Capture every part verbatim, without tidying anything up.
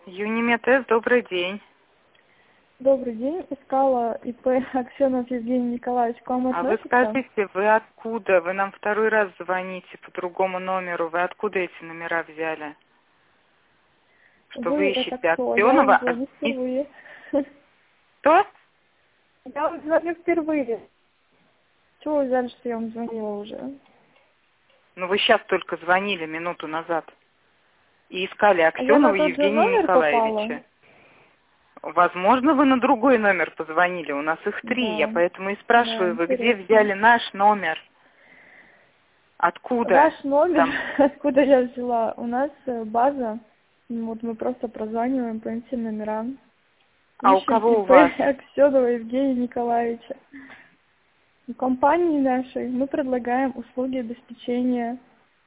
Юнимед-С, добрый день. Добрый день. Искала ИП Аксенов Евгений Николаевич. К вам А вы относится? скажите, вы откуда? Вы нам второй раз звоните по другому номеру. Вы откуда эти номера взяли? Что вы, Вы, ищете это кто? Я вам Аксенова? звоню впервые. Что? Я вам звоню впервые. Чего вы взяли, что я вам звонила уже? Ну вы сейчас только звонили минуту назад. И искали А я на Аксенова тот же Евгения номер Николаевича. попала? Возможно, вы на другой номер позвонили. У нас их три. Я Да. поэтому и Да, спрашиваю, вы где интересно. взяли наш номер? Откуда? Ваш номер, Там. откуда я взяла? У нас э, база. Ну, Вот мы просто прозваниваем по этим номерам. А у Ищем кого у ИП вас? Аксенова Евгения Николаевича. В компании нашей мы предлагаем услуги обеспечения.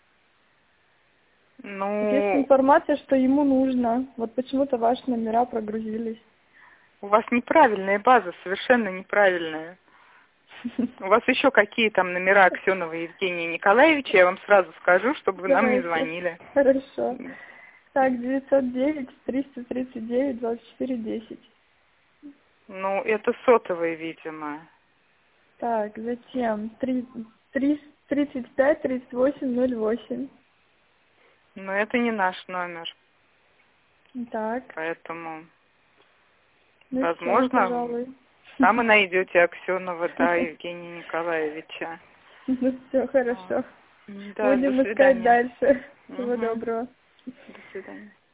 Есть Ну, информация, что ему нужно. Вот почему-то ваши номера прогрузились. у вас неправильная база, совершенно неправильная. У вас еще какие там номера Аксенова Евгения Николаевича, я вам сразу скажу, чтобы вы нам не Давайте. звонили. Хорошо. Так, девятьсот девять триста тридцать девять двадцать четыре десять. Ну, это сотовые, видимо. Так, затем три- три- тридцать пять тридцать восемь ноль восемь. Но это не наш номер, Так, поэтому, ну все, возможно, пожалуй. там и найдете Аксенова, да, Евгения Николаевича. Ну все, А, хорошо. Да, до Будем искать свидания. дальше. Всего Угу. доброго. До свидания.